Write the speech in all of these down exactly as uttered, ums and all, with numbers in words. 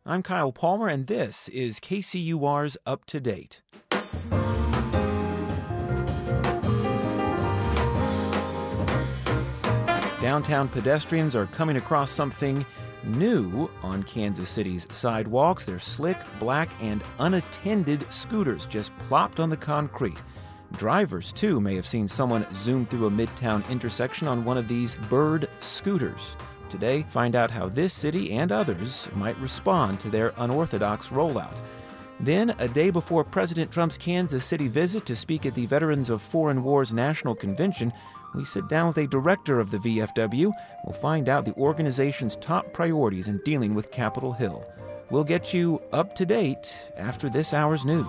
I'm Kyle Palmer, and this is K C U R's Up to Date. Downtown pedestrians are coming across something new on Kansas City's sidewalks. They're slick, black, and unattended scooters just plopped on the concrete. Drivers, too, may have seen someone zoom through a midtown intersection on one of these bird scooters. Today, find out how this city and others might respond to their unorthodox rollout. Then, a day before President Trump's Kansas City visit to speak at the Veterans of Foreign Wars National Convention, we sit down with a director of the V F W. We'll find out the organization's top priorities in dealing with Capitol Hill. We'll get you up to date after this hour's news.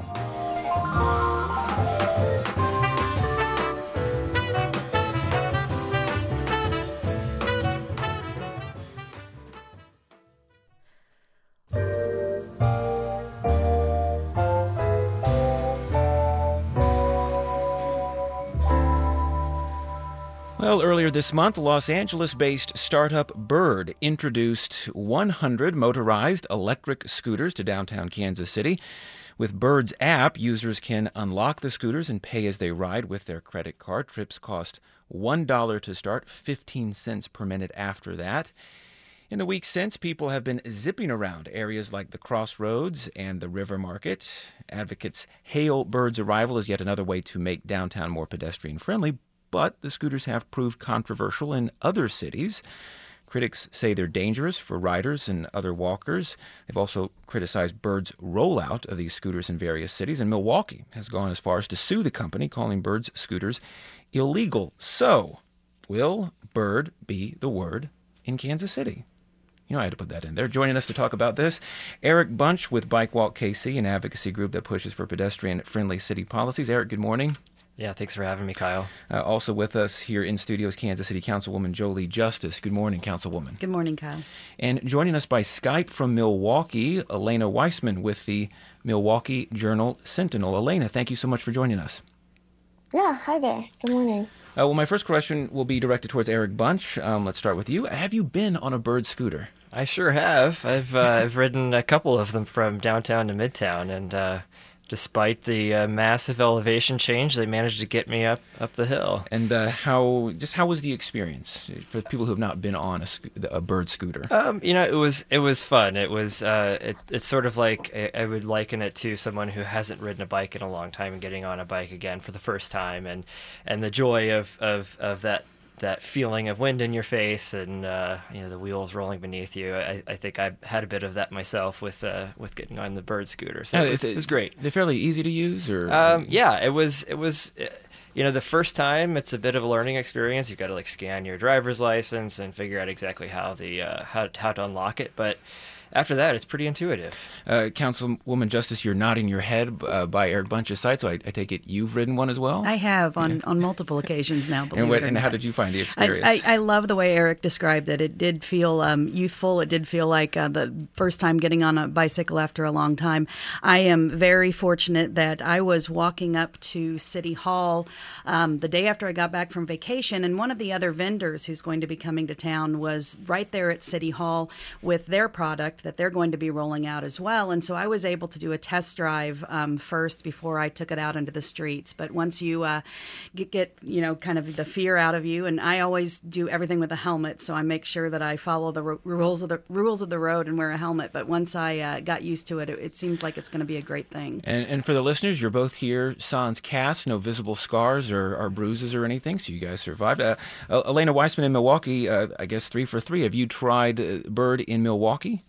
Well, earlier this month, Los Angeles-based startup Bird introduced one hundred motorized electric scooters to downtown Kansas City. With Bird's app, users can unlock the scooters and pay as they ride with their credit card. Trips cost one dollar to start, fifteen cents per minute after that. In the weeks since, people have been zipping around areas like the Crossroads and the River Market. Advocates hail Bird's arrival as yet another way to make downtown more pedestrian-friendly, but the scooters have proved controversial in other cities. Critics say they're dangerous for riders and other walkers. They've also criticized Bird's rollout of these scooters in various cities, and Milwaukee has gone as far as to sue the company, calling Bird's scooters illegal. So, will Bird be the word in Kansas City? You know, I had to put that in there. Joining us to talk about this, Eric Bunch with Bike Walk K C, an advocacy group that pushes for pedestrian-friendly city policies. Eric, good morning. Yeah, thanks for having me, Kyle. Uh, also with us here in studios, Kansas City Councilwoman Jolie Justice. Good morning, Councilwoman. Good morning, Kyle. And joining us by Skype from Milwaukee, Elena Weissman with the Milwaukee Journal-Sentinel. Elena, thank you so much for joining us. Yeah, hi there. Good morning. Uh, well, my first question will be directed towards Eric Bunch. Um, let's start with you. Have you been on a Bird scooter? I sure have. I've uh, I've ridden a couple of them from downtown to Midtown, and uh, despite the uh, massive elevation change, they managed to get me up, up the hill. And uh, how just how was the experience for people who have not been on a, sco- a Bird scooter? Um, you know, it was it was fun. It was uh, it, it's sort of like I, I would liken it to someone who hasn't ridden a bike in a long time and getting on a bike again for the first time, and and the joy of of, of that. that feeling of wind in your face and uh, you know the wheels rolling beneath you. I, I think I had a bit of that myself with uh, with getting on the Bird scooter. So Yeah, it, was, it- it was great. They're fairly easy to use, or Um, yeah, it was it was uh, you know the first time it's a bit of a learning experience. You've got to like scan your driver's license and figure out exactly how the uh, how how to unlock it, but after that, it's pretty intuitive. Uh, Councilwoman Justice, you're nodding your head uh, by Eric Bunch's side, so I, I take it you've ridden one as well? I have on, yeah. on multiple occasions now. And, what, it or and not. how did you find the I, experience? I, I love the way Eric described it. It did feel um, youthful. It did feel like uh, the first time getting on a bicycle after a long time. I am very fortunate that I was walking up to City Hall um, the day after I got back from vacation, and one of the other vendors who's going to be coming to town was right there at City Hall with their product that they're going to be rolling out as well. And so I was able to do a test drive um, first before I took it out into the streets. But once you uh, get, get, you know, kind of the fear out of you, and I always do everything with a helmet, so I make sure that I follow the ru- rules of the rules of the road and wear a helmet. But once I uh, got used to it, it, it seems like it's going to be a great thing. And, and for the listeners, you're both here sans cast, no visible scars or, or bruises or anything, so you guys survived. Uh, uh, Elena Weissman in Milwaukee, uh, I guess three for three. Have you tried uh, Bird in Milwaukee?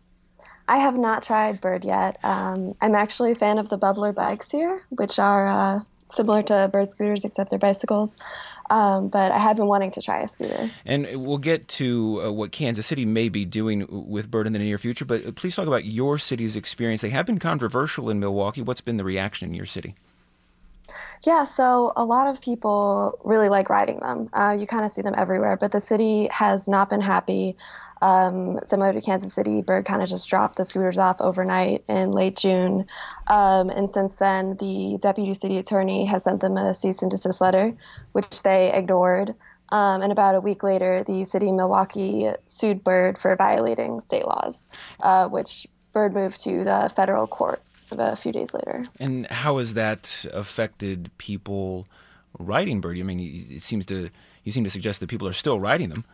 I have not tried Bird yet. Um, I'm actually a fan of the Bubbler bikes here, which are uh, similar to Bird scooters, except they're bicycles. Um, but I have been wanting to try a scooter. And we'll get to uh, what Kansas City may be doing with Bird in the near future, but please talk about your city's experience. They have been controversial in Milwaukee. What's been the reaction in your city? Yeah, so a lot of people really like riding them. Uh, you kind of see them everywhere, but the city has not been happy. Um, similar to Kansas City, Bird kind of just dropped the scooters off overnight in late June. Um, and since then, the deputy city attorney has sent them a cease and desist letter, which they ignored. Um, and about a week later, the city of Milwaukee sued Bird for violating state laws, uh, which Bird moved to the federal court a few days later. And how has that affected people riding Bird? I mean, it seems to you seem to suggest that people are still riding them.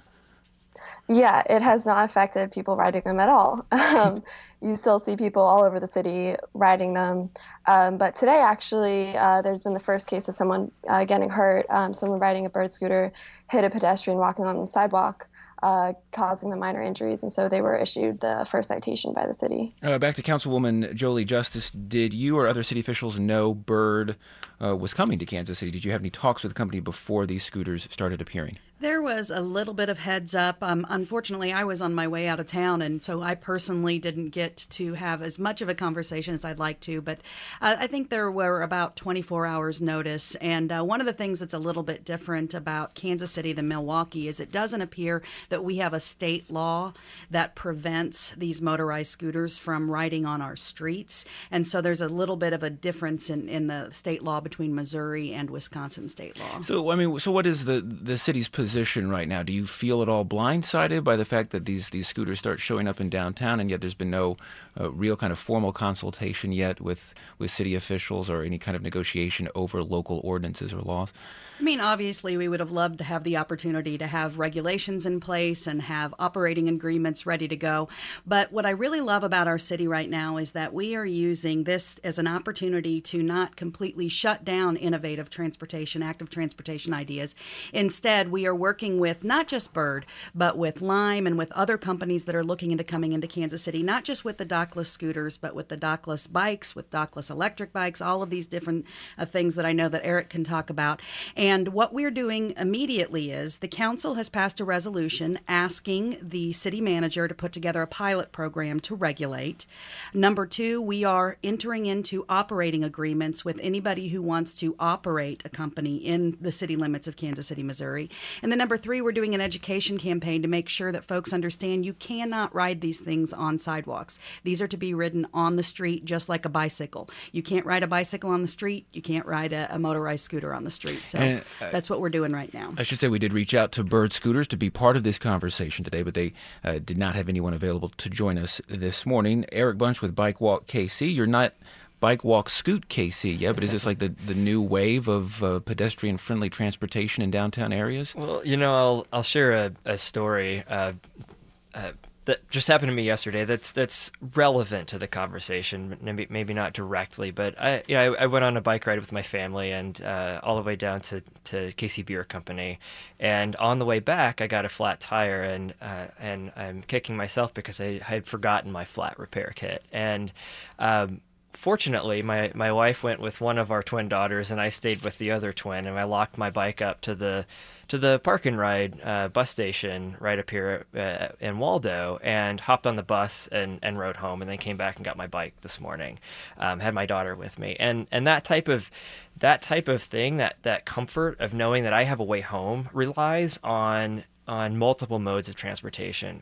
Yeah, it has not affected people riding them at all. Um, you still see people all over the city riding them. Um, but today, actually, uh, there's been the first case of someone uh, getting hurt. Um, someone riding a Bird scooter hit a pedestrian walking on the sidewalk, uh, causing them minor injuries. And so they were issued the first citation by the city. Uh, back to Councilwoman Jolie Justice. Did you or other city officials know Bird uh, was coming to Kansas City? Did you have any talks with the company before these scooters started appearing? There was a little bit of heads up. Um, unfortunately, I was on my way out of town, and so I personally didn't get to have as much of a conversation as I'd like to. But uh, I think there were about twenty-four hours notice. And uh, one of the things that's a little bit different about Kansas City than Milwaukee is it doesn't appear that we have a state law that prevents these motorized scooters from riding on our streets. And so there's a little bit of a difference in, in the state law between Missouri and Wisconsin state law. So, I mean, so what is the, the city's position? Position right now? Do you feel at all blindsided by the fact that these these scooters start showing up in downtown, and yet there's been no uh, real kind of formal consultation yet with with city officials or any kind of negotiation over local ordinances or laws? I mean, obviously, we would have loved to have the opportunity to have regulations in place and have operating agreements ready to go. But what I really love about our city right now is that we are using this as an opportunity to not completely shut down innovative transportation, active transportation ideas. Instead, we are working with not just Bird, but with Lime and with other companies that are looking into coming into Kansas City, not just with the dockless scooters, but with the dockless bikes, with dockless electric bikes, all of these different uh, things that I know that Eric can talk about. And And what we're doing immediately is the council has passed a resolution asking the city manager to put together a pilot program to regulate. Number two, we are entering into operating agreements with anybody who wants to operate a company in the city limits of Kansas City, Missouri. And then number three, we're doing an education campaign to make sure that folks understand you cannot ride these things on sidewalks. These are to be ridden on the street just like a bicycle. You can't ride a bicycle on the street. You can't ride a, a motorized scooter on the street. So And that's what we're doing right now. I should say we did reach out to Bird Scooters to be part of this conversation today, but they uh, did not have anyone available to join us this morning. Eric Bunch with Bike Walk K C. You're not Bike Walk Scoot K C yet, but is this like the, the new wave of uh, pedestrian-friendly transportation in downtown areas? Well, you know, I'll I'll share a, a story uh, uh, that just happened to me yesterday. That's that's relevant to the conversation. Maybe maybe not directly, but I you know I, I went on a bike ride with my family and uh, all the way down to, to K C Beer Company, and on the way back I got a flat tire and uh, and I'm kicking myself because I had forgotten my flat repair kit and. Um, Fortunately, my, my wife went with one of our twin daughters, and I stayed with the other twin. And I locked my bike up to the to the park and ride uh, bus station right up here uh, in Waldo, and hopped on the bus and, and rode home. And then came back and got my bike this morning. Um, had my daughter with me, and and that type of that type of thing, that that comfort of knowing that I have a way home, relies on on multiple modes of transportation.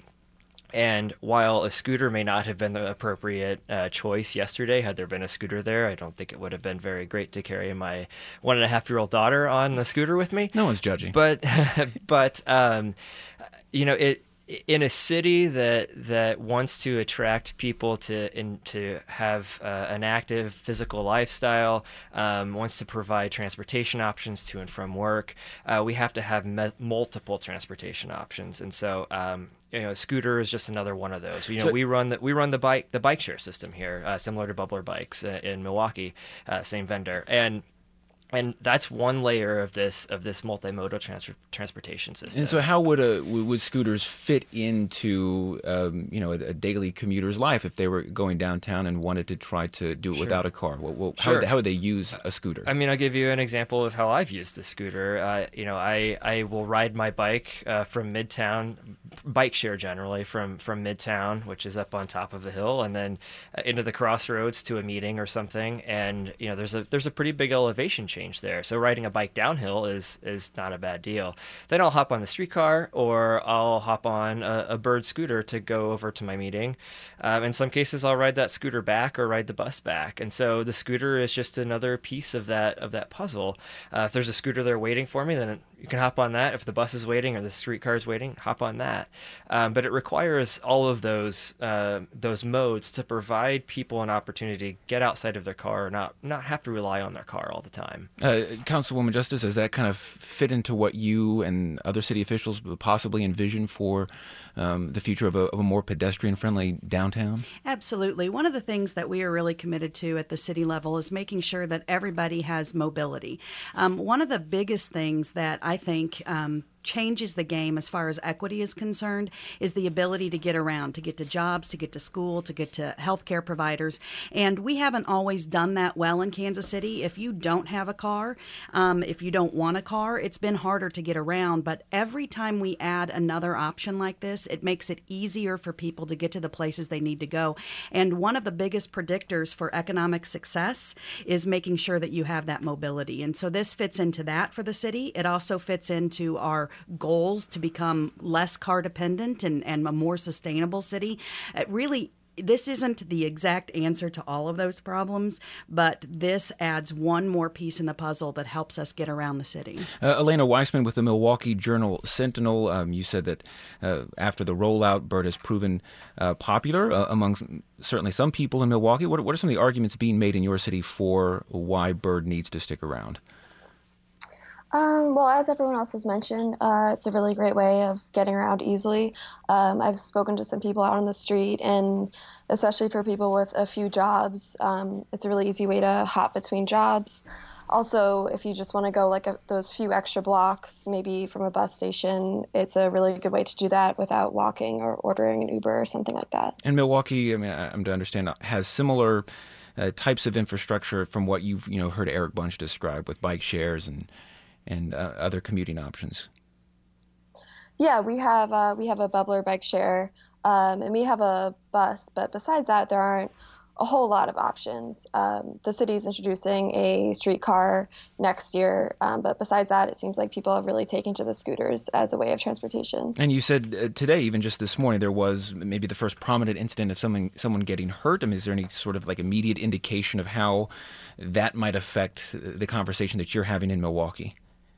And while a scooter may not have been the appropriate uh, choice yesterday, had there been a scooter there, I don't think it would have been very great to carry my one and a half year old daughter on a scooter with me. No one's judging. But, but um, you know, it in a city that that wants to attract people to in, to have uh, an active physical lifestyle, um, wants to provide transportation options to and from work, uh, we have to have me- multiple transportation options, and so. Um, You know, a scooter is just another one of those. You know, So, we run the we run the bike the bike share system here, uh, similar to Bubbler Bikes uh, in Milwaukee, uh, same vendor, and and that's one layer of this of this multimodal trans- transportation system. And so, how would a would scooters fit into um, you know a, a daily commuter's life if they were going downtown and wanted to try to do it Sure. without a car? Well, well, how, Sure. would they, how would they use a scooter? I mean, I'll give you an example of how I've used a scooter. Uh, you know, I, I will ride my bike uh, from Midtown, bike share generally, from, from Midtown, which is up on top of the hill, and then uh, into the crossroads to a meeting or something. And, you know, there's a there's a pretty big elevation change there. So riding a bike downhill is, is not a bad deal. Then I'll hop on the streetcar or I'll hop on a, a Bird scooter to go over to my meeting. Um, in some cases, I'll ride that scooter back or ride the bus back. And so the scooter is just another piece of that of that puzzle. Uh, if there's a scooter there waiting for me, then you can hop on that. If the bus is waiting or the streetcar is waiting, hop on that. Um, but it requires all of those uh, those modes to provide people an opportunity to get outside of their car, not not have to rely on their car all the time. Uh, Councilwoman Justice, does that kind of fit into what you and other city officials possibly envision for um, the future of a, of a more pedestrian-friendly downtown? Absolutely. One of the things that we are really committed to at the city level is making sure that everybody has mobility. Um, one of the biggest things that I think um, changes the game as far as equity is concerned is the ability to get around, to get to jobs, to get to school, to get to healthcare providers. And we haven't always done that well in Kansas City. If you don't have a car, um, if you don't want a car, it's been harder to get around. But every time we add another option like this, it makes it easier for people to get to the places they need to go. And one of the biggest predictors for economic success is making sure that you have that mobility. And so this fits into that for the city. It also fits into our goals to become less car dependent and, and a more sustainable city. It really, this isn't the exact answer to all of those problems, but this adds one more piece in the puzzle that helps us get around the city. Uh, Elena Weissman with the Milwaukee Journal Sentinel. Um, you said that uh, after the rollout, Bird has proven uh, popular uh, among certainly some people in Milwaukee. What, what are some of the arguments being made in your city for why Bird needs to stick around? Um, well, as everyone else has mentioned, uh, it's a really great way of getting around easily. Um, I've spoken to some people out on the street, and especially for people with a few jobs, um, it's a really easy way to hop between jobs. Also, if you just want to go like a, those few extra blocks, maybe from a bus station, it's a really good way to do that without walking or ordering an Uber or something like that. And Milwaukee, I mean, I'm to understand, has similar uh, types of infrastructure from what you've you know heard Eric Bunch describe with bike shares and and uh, other commuting options. Yeah, we have uh, we have a Bubbler bike share, um, and we have a bus. But besides that, there aren't a whole lot of options. Um, the city's introducing a streetcar next year, um, but besides that, it seems like people have really taken to the scooters as a way of transportation. And you said uh, today, even just this morning, there was maybe the first prominent incident of someone someone getting hurt. I mean, is there any sort of like immediate indication of how that might affect the conversation that you're having in Milwaukee?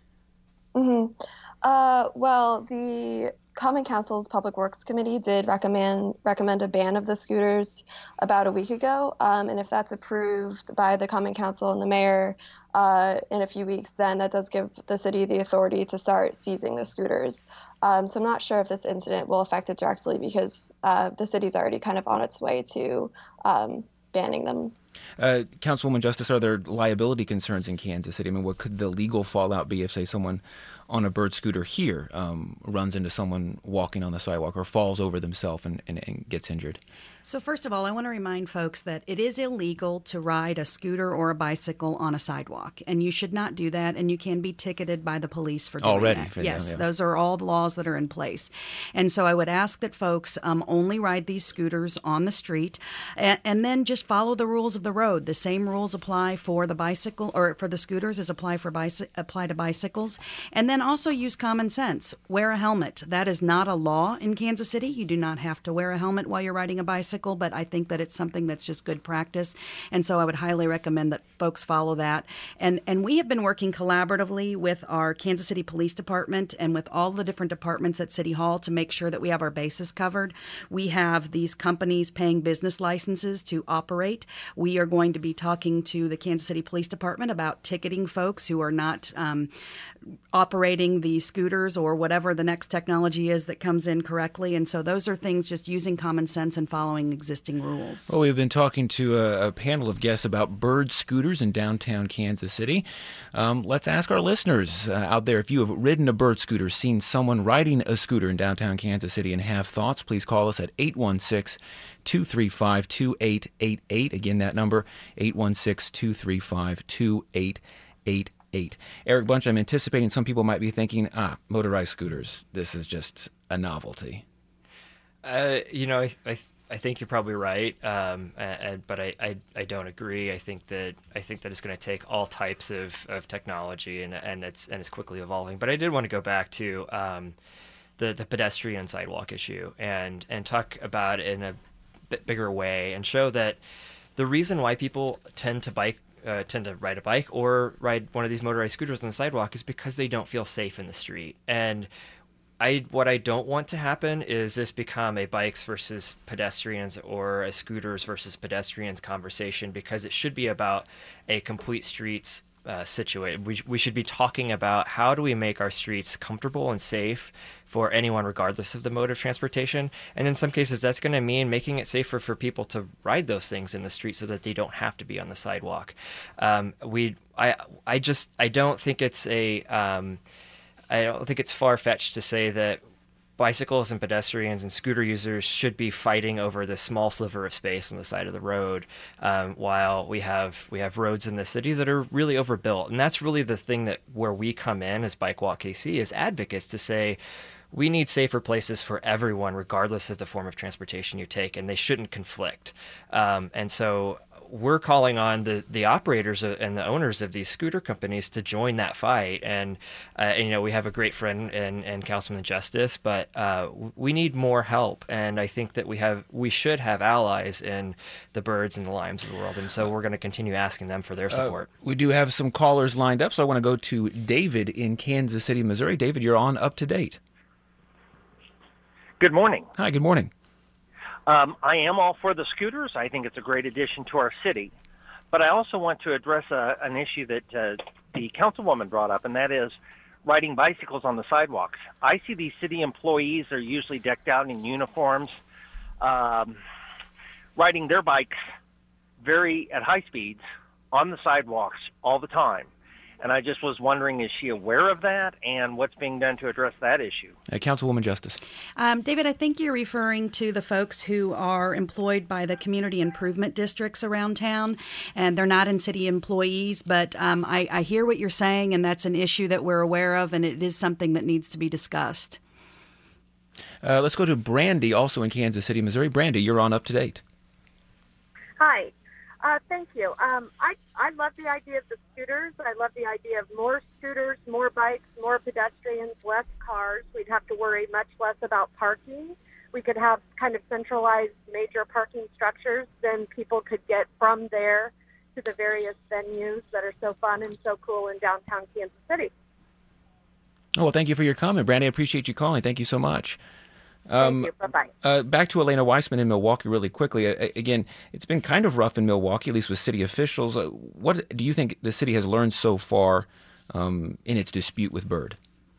Mm-hmm. Uh, well, the Common Council's Public Works Committee did recommend recommend a ban of the scooters about a week ago, um, and if that's approved by the Common Council and the mayor uh, in a few weeks, then that does give the city the authority to start seizing the scooters. Um, so I'm not sure if this incident will affect it directly because uh, the city's already kind of on its way to um, banning them. Uh, Councilwoman Justice, are there liability concerns in Kansas City? I mean, what could the legal fallout be if, say, someone on a Bird scooter here um, runs into someone walking on the sidewalk or falls over themselves and, and, and gets injured? So first of all, I want to remind folks that it is illegal to ride a scooter or a bicycle on a sidewalk, and you should not do that, and you can be ticketed by the police for doing Already, that. for Yes, them, yeah. Those are all the laws that are in place. And so I would ask that folks um, only ride these scooters on the street, and, and then just follow the rules of the road. The same rules apply for the bicycle or for the scooters as apply for bicy- apply to bicycles. And then also use common sense. Wear a helmet. That is not a law in Kansas City. You do not have to wear a helmet while you're riding a bicycle, but I think that it's something that's just good practice. And so I would highly recommend that folks follow that. And and we have been working collaboratively with our Kansas City Police Department and with all the different departments at City Hall to make sure that we have our bases covered. We have these companies paying business licenses to operate. We are going to be talking to the Kansas City Police Department about ticketing folks who are not um, operating the scooters or whatever the next technology is that comes in correctly. And so those are things just using common sense and following existing rules. Well, we've been talking to a, a panel of guests about Bird scooters in downtown Kansas City. Um, let's ask our listeners uh, out there, if you have ridden a Bird scooter, seen someone riding a scooter in downtown Kansas City and have thoughts, please call us at eight one six, two three five, two eight eight eight. Again, that number, eight one six, two three five, two eight eight eight. Eric Bunch, I'm anticipating some people might be thinking, ah, motorized scooters, this is just a novelty. Uh, you know, I, I I think you're probably right, um, and, but I, I, I don't agree. I think that I think that it's going to take all types of, of technology, and and it's and it's quickly evolving. But I did want to go back to um, the the pedestrian sidewalk issue and and talk about it in a bit bigger way and show that the reason why people tend to bike uh, tend to ride a bike or ride one of these motorized scooters on the sidewalk is because they don't feel safe in the street. And I what I don't want to happen is this become a bikes versus pedestrians or a scooters versus pedestrians conversation, because it should be about a complete streets uh, situation. We, we should be talking about how do we make our streets comfortable and safe for anyone regardless of the mode of transportation. And in some cases, that's going to mean making it safer for people to ride those things in the street so that they don't have to be on the sidewalk. Um, we, I, I just, I don't think it's a... Um, I don't think it's far-fetched to say that bicycles and pedestrians and scooter users should be fighting over this small sliver of space on the side of the road, um, while we have we have roads in the city that are really overbuilt. And that's really the thing that where we come in as Bike Walk K C as advocates to say, we need safer places for everyone, regardless of the form of transportation you take, and they shouldn't conflict. Um, and so we're calling on the, the operators and the owners of these scooter companies to join that fight. And, uh, and you know, we have a great friend in, in Councilman Justice, but uh, we need more help. And I think that we have we should have allies in the Birds and the Limes of the world. And so we're going to continue asking them for their support. Uh, we do have some callers lined up, so I want to go to David in Kansas City, Missouri. David, you're on Up to Date. Good morning. Hi, good morning. Um, I am all for the scooters. I think it's a great addition to our city. But I also want to address a, an issue that uh, the councilwoman brought up, and that is riding bicycles on the sidewalks. I see these city employees are usually decked out in uniforms, um, riding their bikes very at high speeds on the sidewalks all the time. And I just was wondering, is she aware of that, and what's being done to address that issue? Uh, Councilwoman Justice. Um, David, I think you're referring to the folks who are employed by the community improvement districts around town, and they're not in city employees, but um, I, I hear what you're saying, and that's an issue that we're aware of, and it is something that needs to be discussed. Uh, let's go to Brandy, also in Kansas City, Missouri. Brandy, you're on Up to Date. Hi. Uh, thank you. Um, I, I love the idea of the scooters. I love the idea of more scooters, more bikes, more pedestrians, less cars. We'd have to worry much less about parking. We could have kind of centralized major parking structures. Then people could get from there to the various venues that are so fun and so cool in downtown Kansas City. Oh, well, thank you for your comment, Brandy. I appreciate you calling. Thank you so much. Um, Thank you. Bye-bye. Uh, back to Elena Weissman in Milwaukee really quickly. Uh, again, it's been kind of rough in Milwaukee, at least with city officials. Uh, what do you think the city has learned so far um, in its dispute with Bird?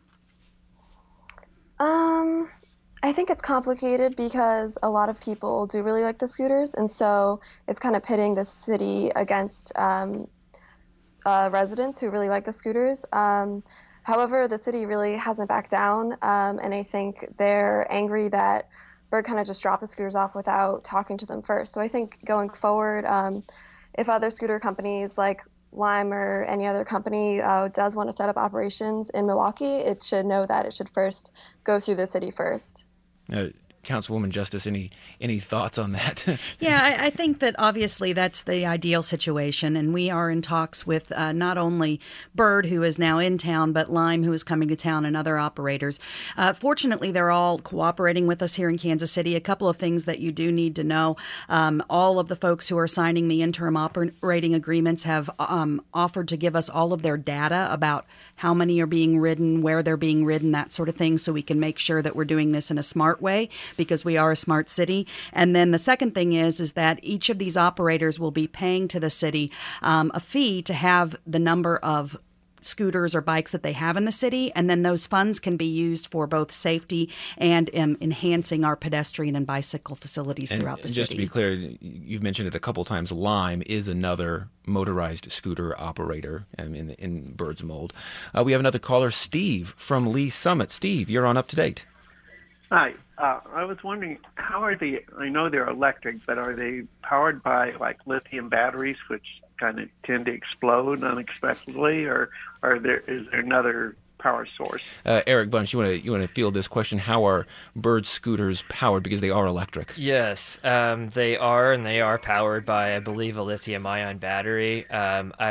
Um, I think it's complicated because a lot of people do really like the scooters, and so it's kind of pitting the city against um, uh, residents who really like the scooters. Um, However, the city really hasn't backed down, um, and I think they're angry that Bird kind of just dropped the scooters off without talking to them first. So I think going forward, um, if other scooter companies like Lime or any other company uh, does want to set up operations in Milwaukee, it should know that it should first go through the city first. Uh, Councilwoman Justice, any any thoughts on that? Yeah, I, I think that obviously that's the ideal situation, and we are in talks with uh, not only Bird, who is now in town, but Lime, who is coming to town, and other operators. Uh, fortunately, they're all cooperating with us here in Kansas City. A couple of things that you do need to know. Um, all of the folks who are signing the interim operating agreements have um, offered to give us all of their data about how many are being ridden, where they're being ridden, that sort of thing, so we can make sure that we're doing this in a smart way, because we are a smart city. And then the second thing is, is that each of these operators will be paying to the city um, a fee to have the number of scooters or bikes that they have in the city, and then those funds can be used for both safety and um, enhancing our pedestrian and bicycle facilities and throughout the just city. Just to be clear, you've mentioned it a couple times, Lime is another motorized scooter operator um, in, in Bird's mold. Uh, we have another caller, Steve from Lee Summit. Steve, you're on Up to Date. Hi. Uh, I was wondering, how are they, I know they're electric, but are they powered by like lithium batteries, which kind of tend to explode unexpectedly, or are there, is there another power source? Uh, Eric Bunch, you want to you want to field this question? How are Bird scooters powered, because they are electric? Yes, um, they are, and they are powered by, I believe, a lithium-ion battery. Um, I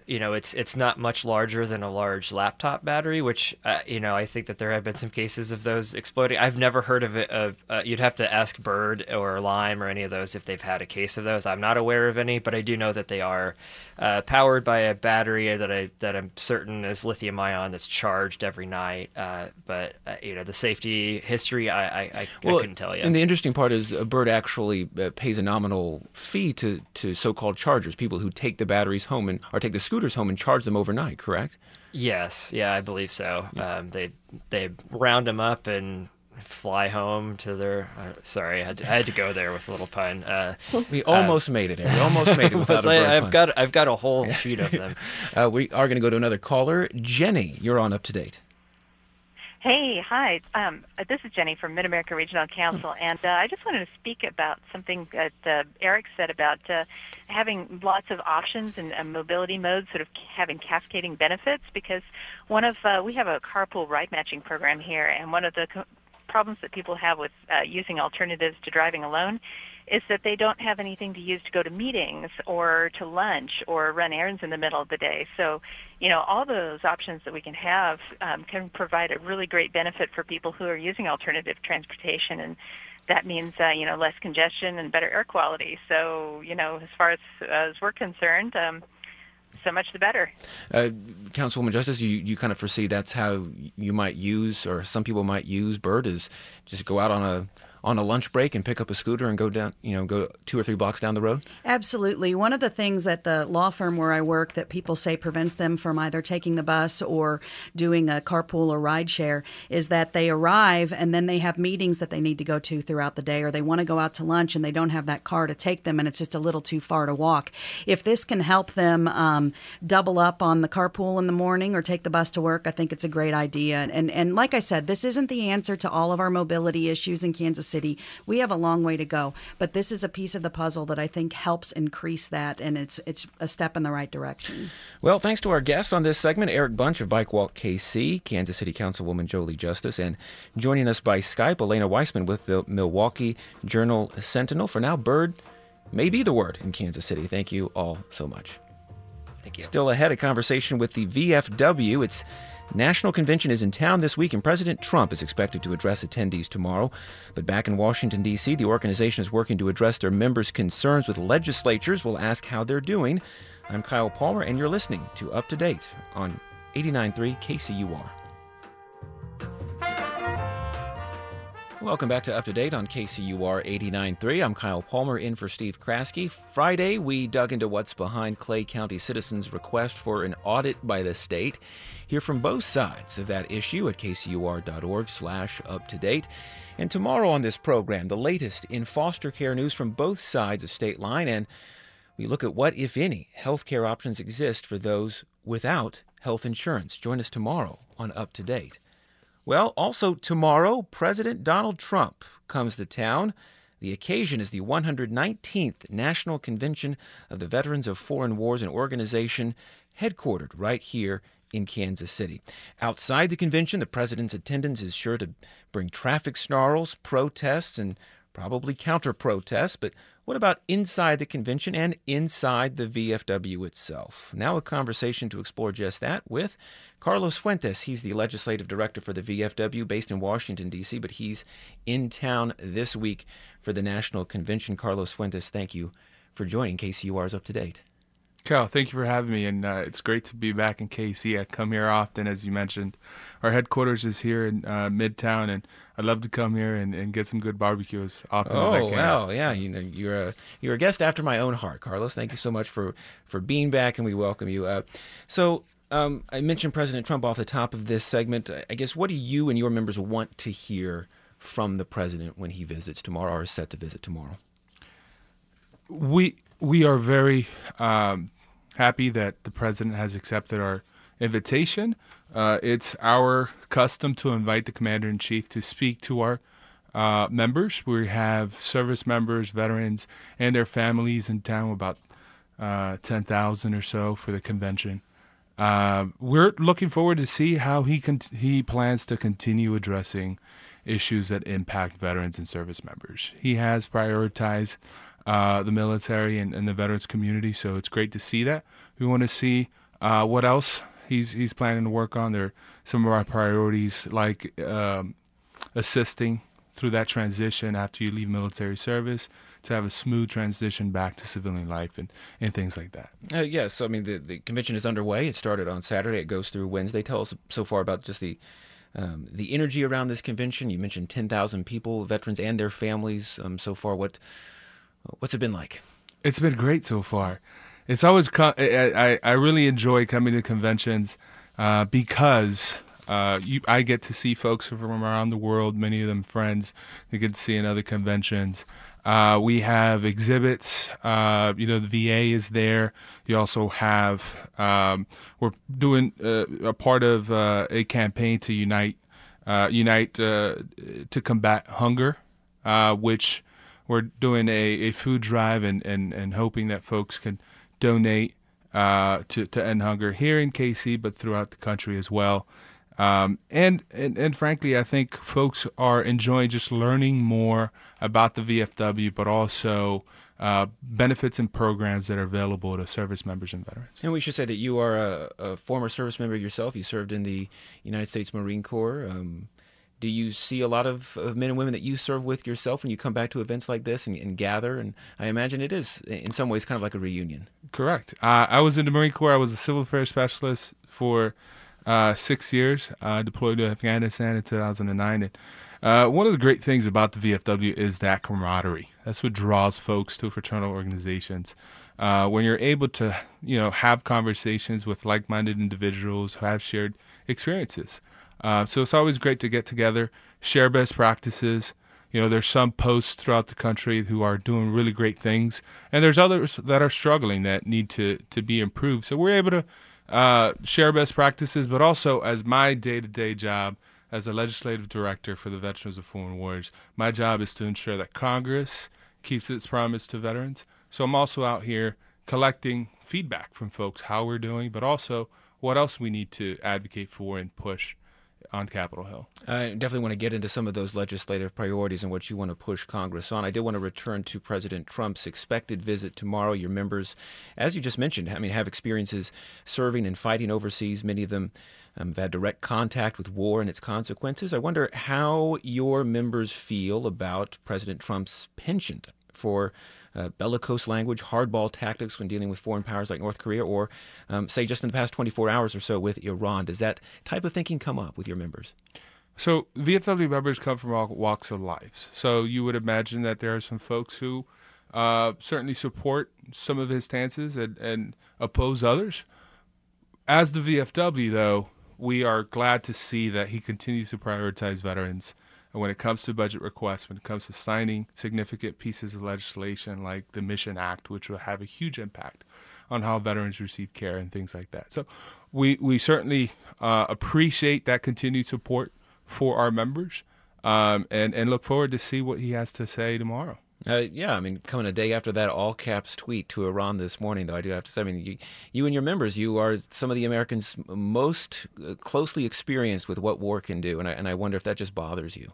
you know, it's it's not much larger than a large laptop battery, which, uh, you know, I think that there have been some cases of those exploding. I've never heard of it. Of uh, you'd have to ask Bird or Lime or any of those if they've had a case of those. I'm not aware of any, but I do know that they are uh, powered by a battery that I that I'm certain is lithium ion that's charged every night. Uh, but uh, you know, the safety history, I I, I, well, I couldn't tell you. And the interesting part is, uh, Bird actually uh, pays a nominal fee to to so-called chargers, people who take the batteries home and or take the scooters home and charge them overnight. Correct? Yes, yeah, I believe so. Yeah. Um, they they round them up and fly home to their. Uh, sorry, I had, to, I had to go there with a little pun. Uh, we almost uh, made it. We almost made it without a bird I, I've pun. got I've got a whole sheet of them. uh, we are going to go to another caller. Jenny, you're on Up to Date. Hey, hi. Um, this is Jenny from Mid-America Regional Council, and uh, I just wanted to speak about something that uh, Eric said about uh, having lots of options and uh, mobility modes, sort of having cascading benefits, because one of uh, we have a carpool ride matching program here, and one of the co- problems that people have with uh, using alternatives to driving alone is that they don't have anything to use to go to meetings or to lunch or run errands in the middle of the day. So, you know, all those options that we can have um, can provide a really great benefit for people who are using alternative transportation, and that means, uh, you know, less congestion and better air quality. So, you know, as far as, as we're concerned, um, so much the better. Uh, Councilwoman Justice, you, you kind of foresee that's how you might use, or some people might use Bird, is just go out on a on a lunch break and pick up a scooter and go down, you know, go two or three blocks down the road? Absolutely. One of the things at the law firm where I work that people say prevents them from either taking the bus or doing a carpool or ride share is that they arrive and then they have meetings that they need to go to throughout the day, or they want to go out to lunch and they don't have that car to take them and it's just a little too far to walk. If this can help them um, double up on the carpool in the morning or take the bus to work, I think it's a great idea. And, and, and like I said, this isn't the answer to all of our mobility issues in Kansas City. We have a long way to go, but this is a piece of the puzzle that I think helps increase that, and it's it's a step in the right direction. Well, thanks to our guests on this segment, Eric Bunch of Bike Walk K C, Kansas City Councilwoman Jolie Justice, and joining us by Skype, Elena Weissman with the Milwaukee Journal Sentinel. For now, Bird may be the word in Kansas City. Thank you all so much. Thank you. Still ahead, a conversation with the V F W. Its National Convention is in town this week, and President Trump is expected to address attendees tomorrow. But back in Washington, D C, the organization is working to address their members' concerns with legislatures. We'll ask how they're doing. I'm Kyle Palmer, and you're listening to Up to Date on eighty-nine point three K C U R. Welcome back to Up to Date on K C U R eighty-nine point three. I'm Kyle Palmer, in for Steve Kraske. Friday, we dug into what's behind Clay County citizens' request for an audit by the state. Hear from both sides of that issue at kcur.org slash up to date. And tomorrow on this program, the latest in foster care news from both sides of state line, and we look at what, if any, health care options exist for those without health insurance. Join us tomorrow on Up to Date. Well, also tomorrow, President Donald Trump comes to town. The occasion is the one hundred nineteenth National Convention of the Veterans of Foreign Wars, an organization headquartered right here in Kansas City. Outside the convention, the president's attendance is sure to bring traffic snarls, protests, and probably counter-protests. But what about inside the convention and inside the V F W itself? Now a conversation to explore just that with Carlos Fuentes. He's the legislative director for the V F W based in Washington, D C, but he's in town this week for the National Convention. Carlos Fuentes, thank you for joining K C U R's Up to Date. Cal, thank you for having me, and uh, it's great to be back in K C. I come here often, as you mentioned. Our headquarters is here in uh, Midtown, and I love to come here and, and get some good barbecue as often oh, as I can. Oh, wow, yeah, you know, you're a you're a guest after my own heart, Carlos. Thank you so much for, for being back, and we welcome you. Uh, so um, I mentioned President Trump off the top of this segment. I guess, what do you and your members want to hear from the president when he visits tomorrow, or is set to visit tomorrow? We we are very um, happy that the president has accepted our invitation. Uh, it's our custom to invite the commander-in-chief to speak to our uh, members. We have service members, veterans, and their families in town, about uh, ten thousand or so for the convention. Uh, we're looking forward to see how he con- he plans to continue addressing issues that impact veterans and service members. He has prioritized uh, the military and, and the veterans community, so it's great to see that. We want to see Uh, what else he's he's planning to work on? There are some of our priorities, like um, assisting through that transition after you leave military service, to have a smooth transition back to civilian life and, and things like that. Uh, yes, so I mean, the, the convention is underway. It started on Saturday. It goes through Wednesday. Tell us so far about just the um, the energy around this convention. You mentioned ten thousand people, veterans and their families um, so far. What What's it been like? It's been great so far. It's always co- I, I, I really enjoy coming to conventions uh, because uh, you, I get to see folks from around the world, many of them friends you get to see in other conventions. Uh, we have exhibits. Uh, you know, the V A is there. You also have, um, we're doing uh, a part of uh, a campaign to unite, uh, unite uh, to combat hunger, uh, which we're doing a, a food drive and, and, and hoping that folks can donate uh, to, to end hunger here in K C, but throughout the country as well. Um, and, and and frankly, I think folks are enjoying just learning more about the V F W, but also uh, benefits and programs that are available to service members and veterans. And we should say that you are a, a former service member yourself. You served in the United States Marine Corps. Um, do you see a lot of, of men and women that you serve with yourself when you come back to events like this and, and gather? And I imagine it is, in some ways, kind of like a reunion. Correct. Uh, I was in the Marine Corps. I was a civil affairs specialist for Uh, six years, uh, deployed to Afghanistan in two thousand nine. And, uh, one of the great things about the V F W is that camaraderie. That's what draws folks to fraternal organizations. Uh, when you're able to, you know, have conversations with like-minded individuals who have shared experiences. Uh, so it's always great to get together, share best practices. You know, there's some posts throughout the country who are doing really great things, and there's others that are struggling that need to, to be improved. So we're able to Uh, share best practices, but also as my day-to-day job as a legislative director for the Veterans of Foreign Wars, my job is to ensure that Congress keeps its promise to veterans. So I'm also out here collecting feedback from folks, how we're doing, but also what else we need to advocate for and push on Capitol Hill. I definitely want to get into some of those legislative priorities and what you want to push Congress on. I did want to return to President Trump's expected visit tomorrow. Your members, as you just mentioned, I mean, have experiences serving and fighting overseas. Many of them um, have had direct contact with war and its consequences. I wonder how your members feel about President Trump's penchant for Uh, bellicose language, hardball tactics when dealing with foreign powers like North Korea, or um, say just in the past twenty-four hours or so with Iran. Does that type of thinking come up with your members? So V F W members come from all walks of lives. So you would imagine that there are some folks who uh, certainly support some of his stances and, and oppose others. As the V F W, though, we are glad to see that he continues to prioritize veterans. And when it comes to budget requests, when it comes to signing significant pieces of legislation like the Mission Act, which will have a huge impact on how veterans receive care and things like that. So we, we certainly uh, appreciate that continued support for our members um, and, and look forward to see what he has to say tomorrow. Uh, yeah, I mean, coming a day after that all-caps tweet to Iran this morning, though, I do have to say, I mean, you, you and your members, you are some of the Americans most closely experienced with what war can do, and I, and I wonder if that just bothers you.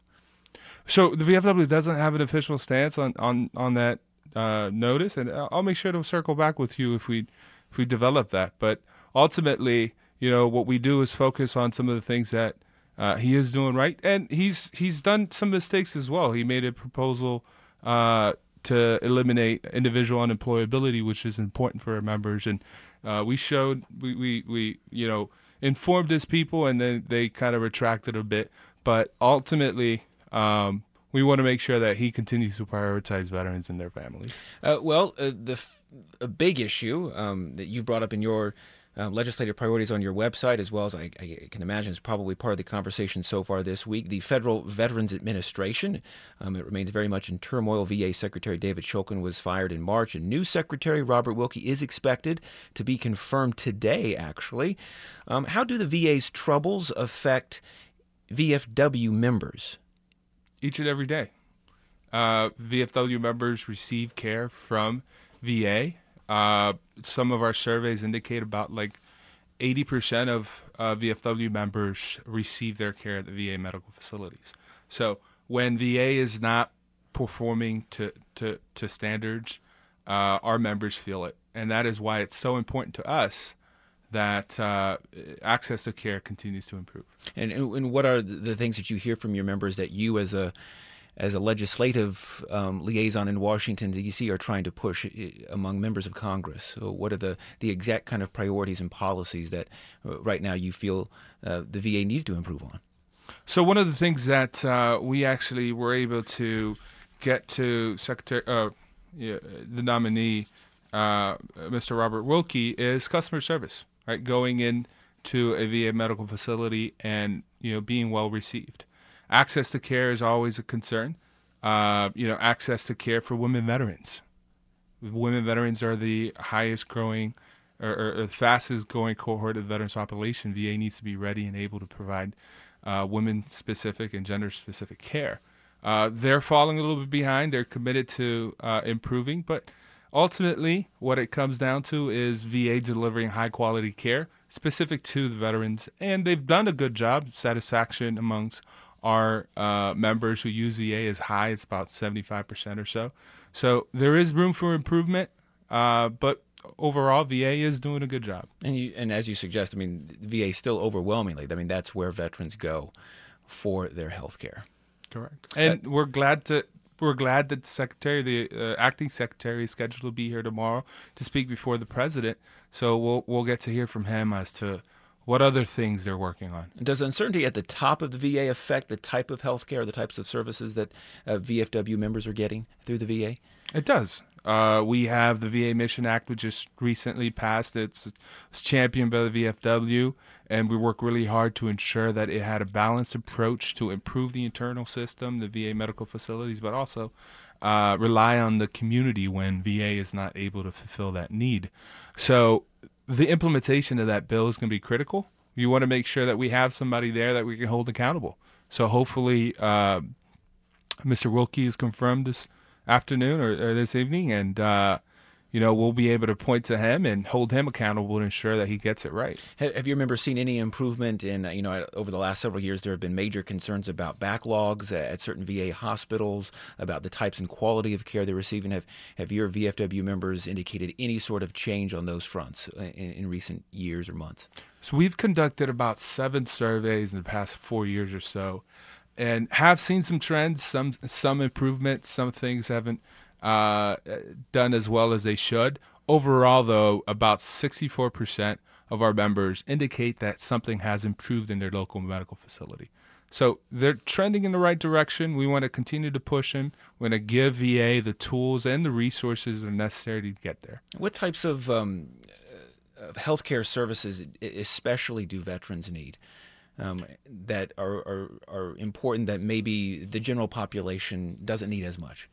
So the V F W doesn't have an official stance on, on, on that uh, notice, and I'll make sure to circle back with you if we if we develop that. But ultimately, you know, what we do is focus on some of the things that uh, he is doing right, and he's he's done some mistakes as well. He made a proposal uh, to eliminate individual unemployability, which is important for our members, and uh, we showed we, we we you know informed his people, and then they kind of retracted a bit. But ultimately, Um, we want to make sure that he continues to prioritize veterans and their families. Uh, well, uh, the f- a big issue um, that you brought up in your uh, legislative priorities on your website, as well as I, I can imagine is probably part of the conversation so far this week, the Federal Veterans Administration. Um, it remains very much in turmoil. V A Secretary David Shulkin was fired in March, and new Secretary Robert Wilkie is expected to be confirmed today, actually. Um, how do the V A's troubles affect V F W members? Each and every day. Uh, V F W members receive care from V A. Uh, some of our surveys indicate about like eighty percent of uh, V F W members receive their care at the V A medical facilities. So when V A is not performing to, to, to standards, uh, our members feel it. And that is why it's so important to us that uh, access to care continues to improve. And, and what are the things that you hear from your members that you, as a as a legislative um, liaison in Washington, D C, are trying to push among members of Congress? So what are the, the exact kind of priorities and policies that uh, right now you feel uh, the V A needs to improve on? So one of the things that uh, we actually were able to get to Secretary, uh, yeah, the nominee, uh, Mister Robert Wilkie, is customer service, right? Going into a V A medical facility and, you know, being well received. Access to care is always a concern. Uh, you know, access to care for women veterans. Women veterans are the highest growing or, or the fastest growing cohort of the veterans population. V A needs to be ready and able to provide uh, women-specific and gender-specific care. Uh, they're falling a little bit behind. They're committed to uh, improving, but ultimately what it comes down to is V A delivering high-quality care specific to the veterans, and they've done a good job. Satisfaction amongst our uh, members who use V A is high. It's about seventy-five percent or so. So there is room for improvement, uh, but overall, V A is doing a good job. And you, and as you suggest, I mean, V A still overwhelmingly, I mean, that's where veterans go for their health care. Correct. And uh, we're glad to we're glad that the secretary, the uh, acting secretary, is scheduled to be here tomorrow to speak before the president. So we'll we'll get to hear from him as to what other things they're working on. Does uncertainty at the top of the V A affect the type of health care, the types of services that uh, V F W members are getting through the V A? It does. Uh, we have the V A Mission Act, which just recently passed. It's, it's championed by the V F W, and we work really hard to ensure that it had a balanced approach to improve the internal system, the V A medical facilities, but also uh, rely on the community when V A is not able to fulfill that need. So the implementation of that bill is going to be critical. You want to make sure that we have somebody there that we can hold accountable. So hopefully uh, Mister Wilkie is confirmed this afternoon or, or this evening, and uh, you know, we'll be able to point to him and hold him accountable to ensure that he gets it right. Have you remember seen any improvement in, you know, over the last several years? There have been major concerns about backlogs at certain V A hospitals, about the types and quality of care they're receiving. Have have your V F W members indicated any sort of change on those fronts in, in recent years or months? So we've conducted about seven surveys in the past four years or so, and have seen some trends, some some improvements. Some things haven't uh, done as well as they should. Overall, though, about sixty-four percent of our members indicate that something has improved in their local medical facility. So they're trending in the right direction. We want to continue to push them. We want to give V A the tools and the resources that are necessary to get there. What types of um, healthcare services especially do veterans need? Um, that are, are are important that maybe the general population doesn't need as much?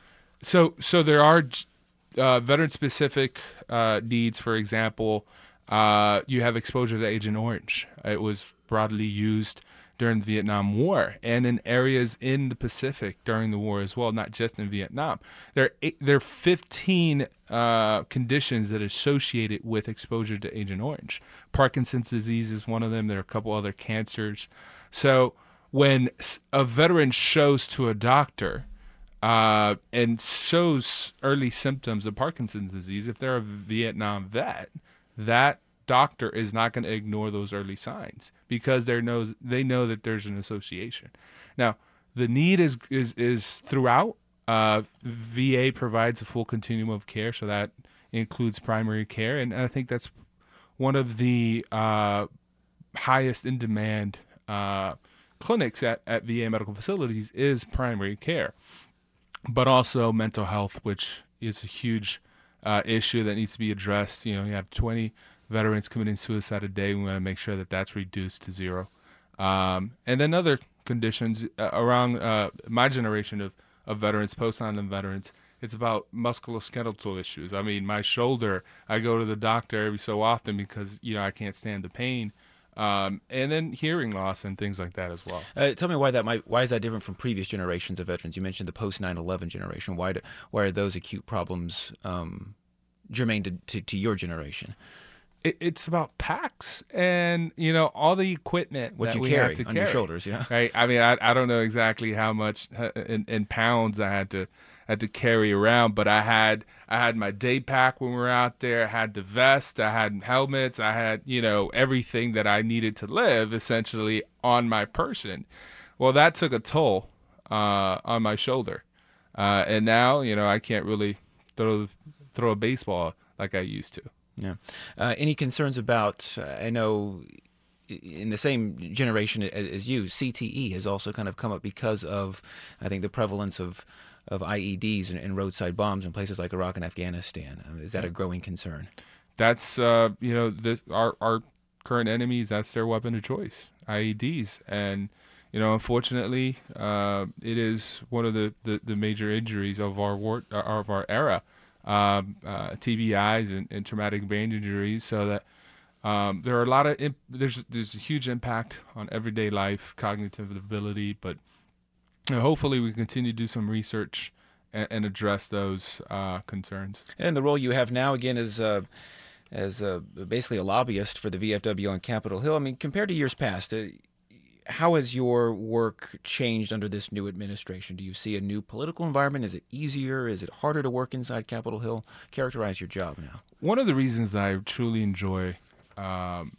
So so there are uh, veteran-specific uh, needs. For example, uh, you have exposure to Agent Orange. It was broadly used during the Vietnam War and in areas in the Pacific during the war as well, not just in Vietnam. There are, eight, there are fifteen uh, conditions that are associated with exposure to Agent Orange. Parkinson's disease is one of them. There are a couple other cancers. So when a veteran shows to a doctor uh, and shows early symptoms of Parkinson's disease, if they're a Vietnam vet, that doctor is not going to ignore those early signs because they knows they know that there's an association. Now, the need is is is throughout. Uh, V A provides a full continuum of care, so that includes primary care, and I think that's one of the uh, highest in demand uh, clinics at, at V A medical facilities is primary care, but also mental health, which is a huge uh, issue that needs to be addressed. You know, you have twenty veterans committing suicide a day. We want to make sure that that's reduced to zero. Um, and then other conditions uh, around uh, my generation of, of veterans, post-nine eleven veterans, it's about musculoskeletal issues. I mean, my shoulder, I go to the doctor every so often because, you know, I can't stand the pain. Um, and then hearing loss and things like that as well. Uh, tell me why that might, why is that different from previous generations of veterans? You mentioned the post nine eleven generation. Why do, why are those acute problems um, germane to, to, to your generation? It, it's about packs and, you know, all the equipment what that you we carry have to on carry. your shoulders, yeah. Right. I mean, I, I don't know exactly how much in, in pounds I had to had to carry around. But I had I had my day pack when we were out there. I had the vest. I had helmets. I had, you know, everything that I needed to live essentially on my person. Well, that took a toll uh, on my shoulder, uh, and now, you know, I can't really throw throw a baseball like I used to. Yeah. Uh, any concerns about? Uh, I know. In the same generation as you, C T E has also kind of come up because of, I think, the prevalence of, of I E Ds and, and roadside bombs in places like Iraq and Afghanistan. Uh, is that a growing concern? That's, uh, you know, the, our, our current enemies, that's their weapon of choice, I E Ds. And, you know, unfortunately, uh, it is one of the, the, the major injuries of our war, of our era, um, uh, T B Is and, and traumatic brain injuries, so that Um, there are a lot of imp- there's there's a huge impact on everyday life, cognitive ability, but you know, hopefully we continue to do some research and, and address those uh, concerns. And the role you have now, again, is uh, as uh, basically a lobbyist for the V F W on Capitol Hill. I mean, compared to years past, uh, how has your work changed under this new administration? Do you see a new political environment? Is it easier? Is it harder to work inside Capitol Hill? Characterize your job now. One of the reasons I truly enjoy Um,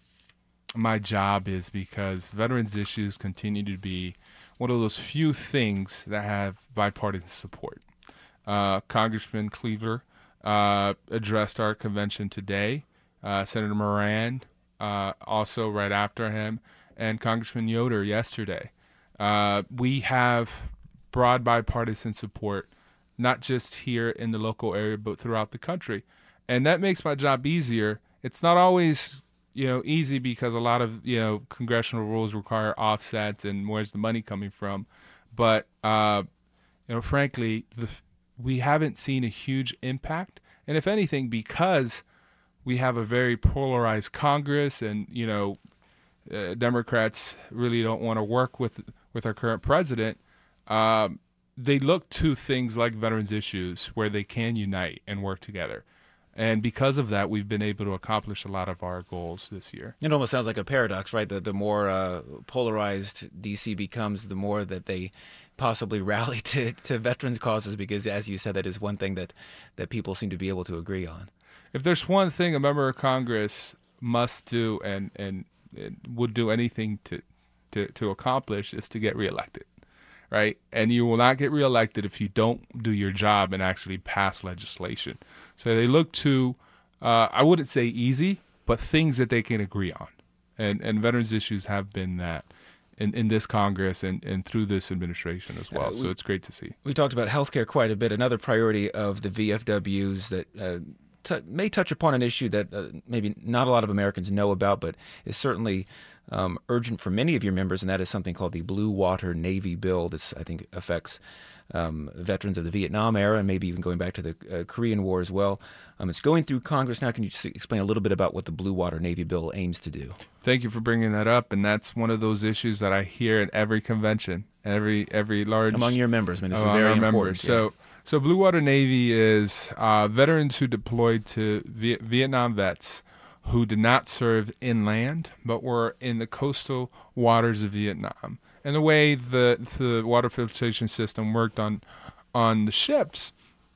my job is because veterans issues continue to be one of those few things that have bipartisan support. Uh, Congressman Cleaver uh, addressed our convention today, uh, Senator Moran uh, also right after him, and Congressman Yoder yesterday. Uh, we have broad bipartisan support, not just here in the local area, but throughout the country. And that makes my job easier. It's not always, you know, easy because a lot of, you know, congressional rules require offsets and where's the money coming from. But, uh, you know, frankly, the, we haven't seen a huge impact. And if anything, because we have a very polarized Congress and, you know, uh, Democrats really don't want to work with, with our current president, um, they look to things like veterans issues where they can unite and work together. And because of that, we've been able to accomplish a lot of our goals this year. It almost sounds like a paradox, right? The, the more uh, polarized D C becomes, the more that they possibly rally to, to veterans causes, because, as you said, that is one thing that, that people seem to be able to agree on. If there's one thing a member of Congress must do and, and, and would do anything to, to, to accomplish is to get reelected, right? And you will not get reelected if you don't do your job and actually pass legislation. So they look to, uh, I wouldn't say easy, but things that they can agree on. And and veterans issues have been that in, in this Congress and, and through this administration as well. Uh, we, so it's great to see. We talked about healthcare quite a bit. Another priority of the V F Ws that uh, t- may touch upon an issue that uh, maybe not a lot of Americans know about, but is certainly um, urgent for many of your members, and that is something called the Blue Water Navy Bill. This, I think, affects Um, veterans of the Vietnam era and maybe even going back to the uh, Korean War as well. Um, it's going through Congress now. Can you just explain a little bit about what the Blue Water Navy Bill aims to do? Thank you for bringing that up, and that's one of those issues that I hear at every convention, every every large among your members. I mean, this is very important. Members. Yeah. So, so Blue Water Navy is uh, veterans who deployed to Viet- Vietnam vets who did not serve inland but were in the coastal waters of Vietnam. And the way the the water filtration system worked on on the ships,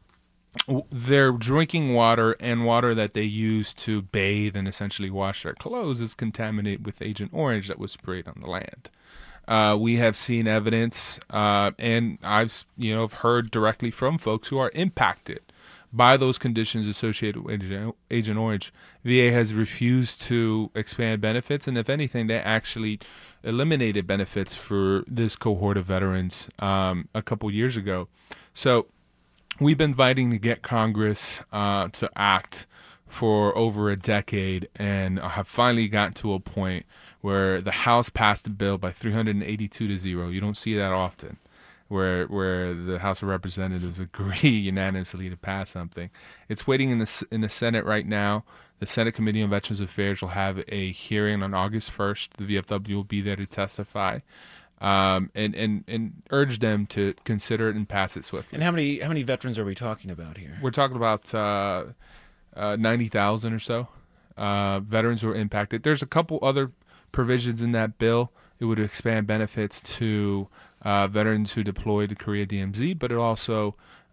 their drinking water and water that they used to bathe and essentially wash their clothes is contaminated with Agent Orange that was sprayed on the land. Uh, we have seen evidence, uh, and I've you know heard directly from folks who are impacted by those conditions associated with Agent Orange. V A has refused to expand benefits, and if anything, they actually eliminated benefits for this cohort of veterans um, a couple years ago. So we've been fighting to get Congress uh, to act for over a decade, and have finally gotten to a point where the House passed a bill by three hundred eighty-two to zero. You don't see that often, where where the House of Representatives agree unanimously to pass something. It's waiting in the in the Senate right now. The Senate Committee on Veterans Affairs will have a hearing on August first. The V F W will be there to testify, um, and, and and urge them to consider it and pass it swiftly. And how many how many veterans are we talking about here? We're talking about uh, uh, ninety thousand or so uh, veterans who are impacted. There's a couple other provisions in that bill. It would expand benefits to uh, veterans who deployed to Korea D M Z, but it also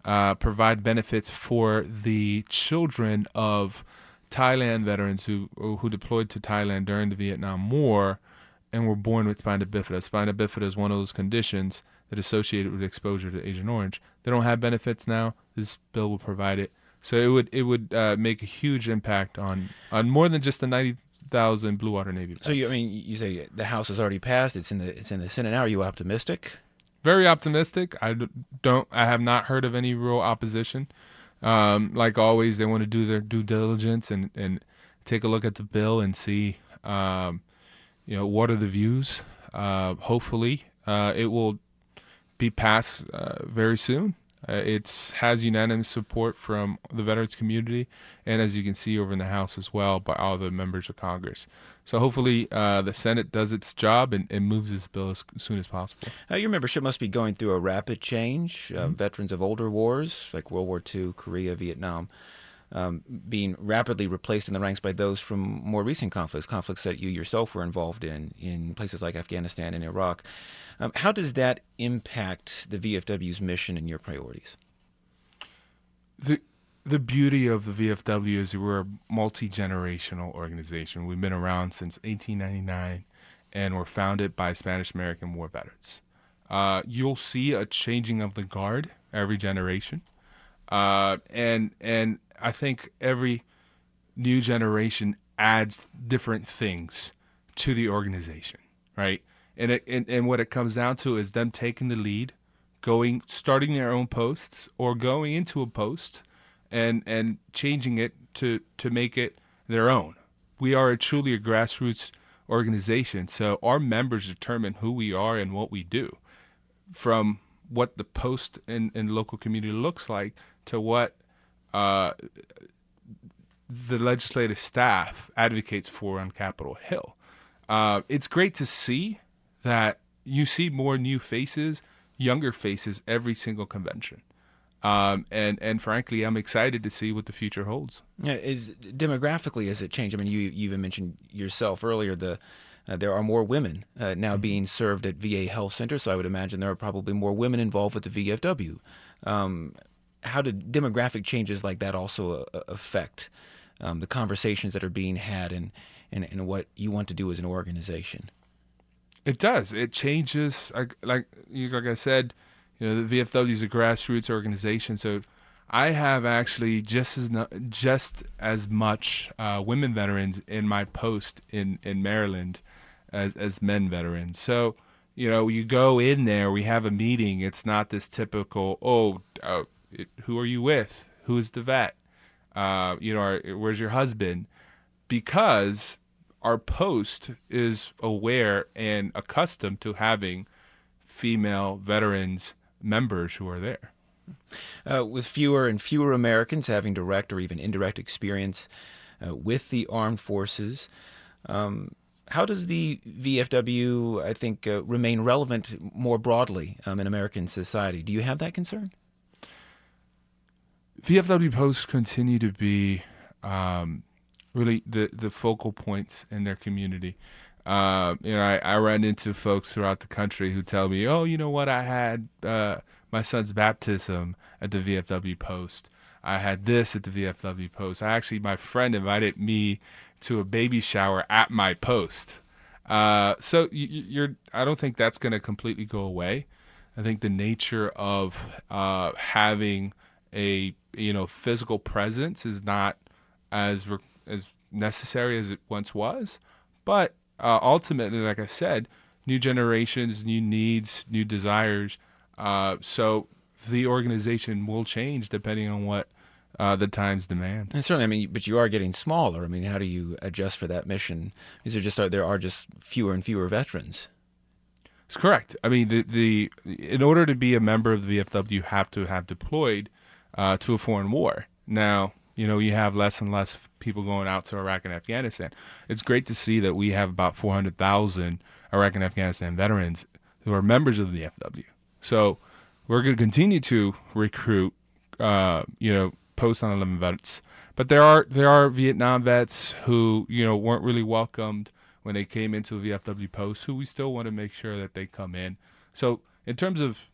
uh, provide benefits for the children of Thailand veterans who who deployed to Thailand during the Vietnam War and were born with spina bifida. Spina bifida is one of those conditions that is associated with exposure to Agent Orange. They don't have benefits now. This bill will provide it. So it would it would uh, make a huge impact on, on more than just the ninety thousand Blue Water Navy vets. So you, I mean, you say the House has already passed. It's in the it's in the Senate now. Are you optimistic? Very optimistic. I don't. I have not heard of any real opposition. Um, like always, they want to do their due diligence and, and take a look at the bill and see, um, you know, what are the views. Uh, hopefully, uh, it will be passed uh, very soon. Uh, it has unanimous support from the veterans community, and as you can see over in the House as well, by all the members of Congress. So hopefully uh, the Senate does its job and, and moves this bill as soon as possible. Uh, your membership must be going through a rapid change. Uh, Mm-hmm. Veterans of older wars, like World War Two, Korea, Vietnam, um, being rapidly replaced in the ranks by those from more recent conflicts, conflicts that you yourself were involved in, in places like Afghanistan and Iraq. Um, how does that impact the V F W's mission and your priorities? The the beauty of the V F W is we're a multi-generational organization. We've been around since eighteen ninety-nine, and we're founded by Spanish-American war veterans. Uh, you'll see a changing of the guard every generation, uh, and and I think every new generation adds different things to the organization, right? And it and, and what it comes down to is them taking the lead, going, starting their own posts or going into a post and and changing it to, to make it their own. We are a truly a grassroots organization, so our members determine who we are and what we do, from what the post in, in the local community looks like to what uh, the legislative staff advocates for on Capitol Hill. Uh, it's great to see that you see more new faces, younger faces every single convention. Um, and, and frankly, I'm excited to see what the future holds. Yeah, is demographically, has it changed? I mean, you, you even mentioned yourself earlier, the uh, there are more women uh, now being served at V A health centers, so I would imagine there are probably more women involved with the V F W. Um, how did demographic changes like that also uh, affect um, the conversations that are being had and, and, and what you want to do as an organization? It does. It changes. Like like, like I said, you know, the V F W is a grassroots organization, so I have actually just as no, just as much uh, women veterans in my post in, in Maryland as as men veterans. So, you know, you go in there, we have a meeting. It's not this typical, oh, uh, it, who are you with? Who's the vet? Uh, you know, are, where's your husband? Because our post is aware and accustomed to having female veterans members who are there. Uh, with fewer and fewer Americans having direct or even indirect experience uh, with the armed forces, um, how does the V F W, I think, uh, remain relevant more broadly um, in American society? Do you have that concern? V F W posts continue to be um, really the, the focal points in their community. Uh, you know, I, I run into folks throughout the country who tell me, oh, you know what, I had uh, my son's baptism at the V F W post. I had this at the V F W post. I actually, my friend invited me to a baby shower at my post. Uh, so you, you're, I don't think that's going to completely go away. I think the nature of uh, having a, you know, physical presence is not as re- as necessary as it once was, but Uh, ultimately, like I said, new generations, new needs, new desires. Uh, so the organization will change depending on what uh, the times demand. And certainly, I mean, but you are getting smaller. I mean, how do you adjust for that mission? Is there just are, there are just fewer and fewer veterans? It's correct. I mean, the the in order to be a member of the V F W, you have to have deployed uh, to a foreign war. Now, you know, you have less and less people going out to Iraq and Afghanistan. It's great to see that we have about four hundred thousand Iraq and Afghanistan veterans who are members of the V F W. So we're going to continue to recruit, uh, you know, post nine eleven vets. But there are there are Vietnam vets who, you know, weren't really welcomed when they came into a V F W post, who we still want to make sure that they come in. So in terms of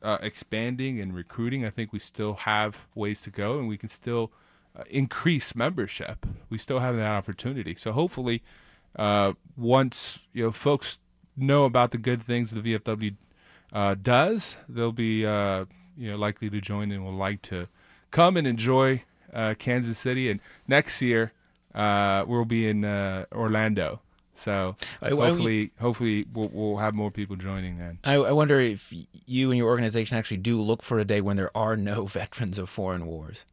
uh, expanding and recruiting. I think we still have ways to go, and we can still uh, increase membership. We still have that opportunity. So hopefully, uh, once you know folks know about the good things the V F W uh, does, they'll be uh, you know likely to join and will like to come and enjoy uh, Kansas City. And next year, uh, we'll be in uh, Orlando. So hopefully, hopefully we'll, we'll have more people joining then. I, I wonder if you and your organization actually do look for a day when there are no veterans of foreign wars.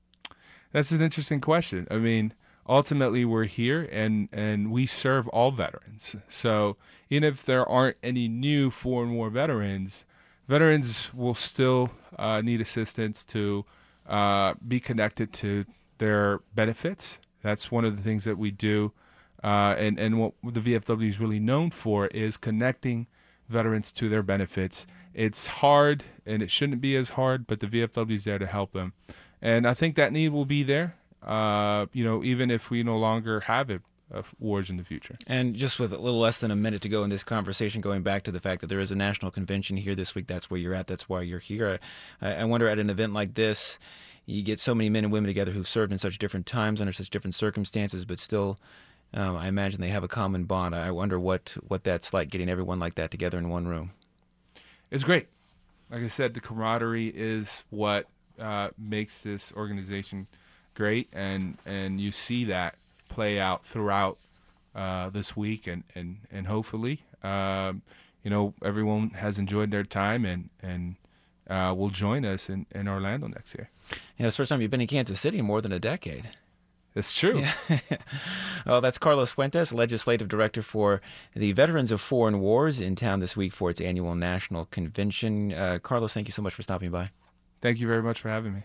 That's an interesting question. I mean, ultimately, we're here and, and we serve all veterans. So even if there aren't any new foreign war veterans, veterans will still uh, need assistance to uh, be connected to their benefits. That's one of the things that we do. Uh, and, and what the V F W is really known for is connecting veterans to their benefits. It's hard, and it shouldn't be as hard, but the V F W is there to help them. And I think that need will be there, uh, you know, even if we no longer have it, uh, wars in the future. And just with a little less than a minute to go in this conversation, going back to the fact that there is a national convention here this week, that's where you're at, that's why you're here. I, I wonder, at an event like this, you get so many men and women together who've served in such different times, under such different circumstances, but still... Um, I imagine they have a common bond. I wonder what, what that's like, getting everyone like that together in one room. It's great. Like I said, the camaraderie is what uh, makes this organization great, and, and you see that play out throughout uh, this week, and, and, and hopefully, um, you know, everyone has enjoyed their time and, and uh, will join us in, in Orlando next year. Yeah, it's the first time you've been in Kansas City in more than a decade. It's true. Yeah. Well, that's Carlos Fuentes, Legislative Director for the Veterans of Foreign Wars, in town this week for its annual national convention. Uh, Carlos, thank you so much for stopping by. Thank you very much for having me.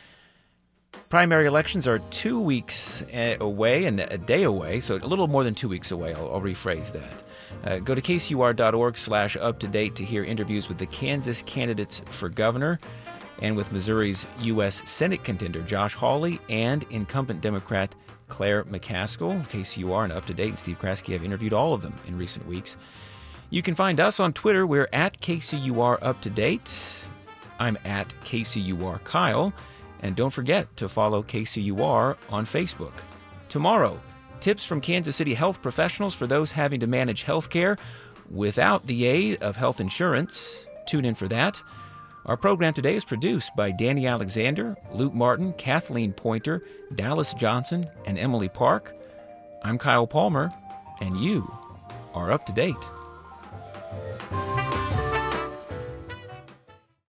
Primary elections are two weeks away and a day away, so a little more than two weeks away. I'll, I'll rephrase that. Uh, go to k c u r dot org slash up to date to hear interviews with the Kansas candidates for governor, and with Missouri's U S Senate contender Josh Hawley and incumbent Democrat Claire McCaskill. K C U R and Up to Date and Steve Kraske have interviewed all of them in recent weeks. You can find us on Twitter. We're at K C U R Up to Date. I'm at K C U R Kyle. And don't forget to follow K C U R on Facebook. Tomorrow, tips from Kansas City health professionals for those having to manage health care without the aid of health insurance. Tune in for that. Our program today is produced by Danny Alexander, Luke Martin, Kathleen Pointer, Dallas Johnson, and Emily Park. I'm Kyle Palmer, and you are up to date.